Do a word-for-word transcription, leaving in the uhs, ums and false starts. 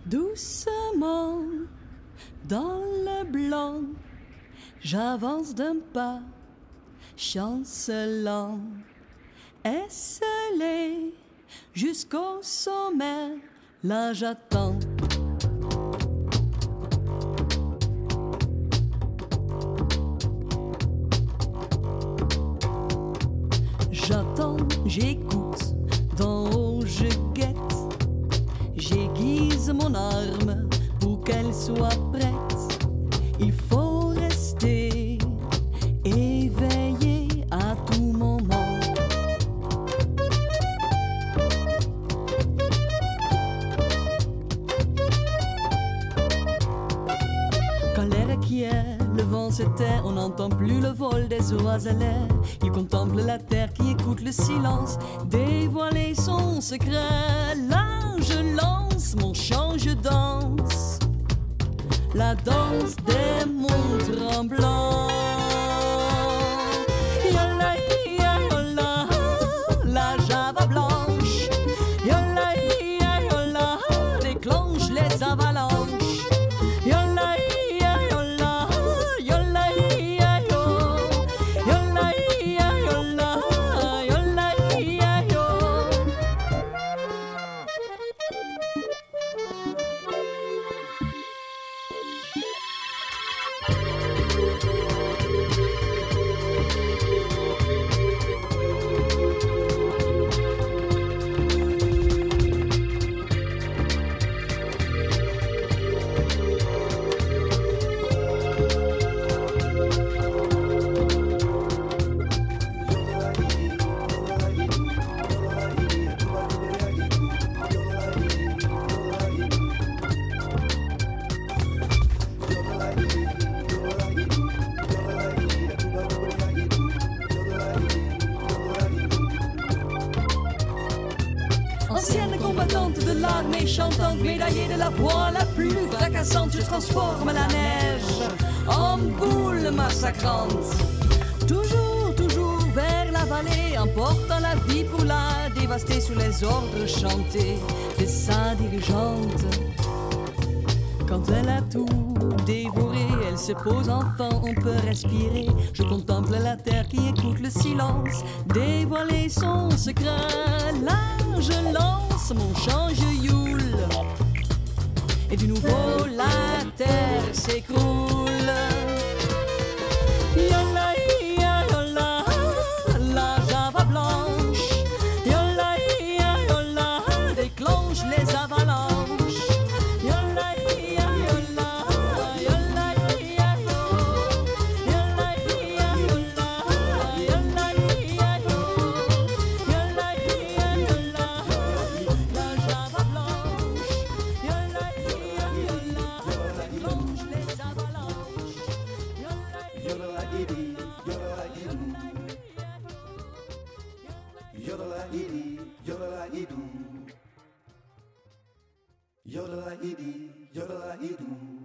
Doucement, dans le blanc, j'avance d'un pas, chancelant, esselé jusqu'au sommet, là j'attends. J'attends, j'écoute, d'en haut je guette. J'aiguise mon arme pour qu'elle soit prête. Il faut rester éveillé à tout moment. Quand l'air est quiet, le vent se tait, on n'entend plus le vol des oiselets. Il contemple la terre qui écoute le silence, dévoiler son secret. Là je lance mon chant, je danse la danse des monts tremblants. Yola, yola, la java blanche. Yola, yola, déclenche les avalanches. Yola, yola, yola, yola, yola, yola, yola. Ancienne combattante de l'armée chantante, médaillée de la voix la plus fracassante, je transforme la neige en boule massacrante. Toujours, toujours vers la vallée, emportant la vie pour la dévaster sous les ordres chantés de sa dirigeante. Quand elle a tout dévoré, elle se pose enfin, on peut respirer. Je contemple la terre qui écoute le silence, dévoiler son secret. Là, je lance mon chant, je youle, et du nouveau la terre s'écroule. Yola, yola, la java blanche. Yola, yola, déclenche les avalanches. Yoda la idi, yoda la idu.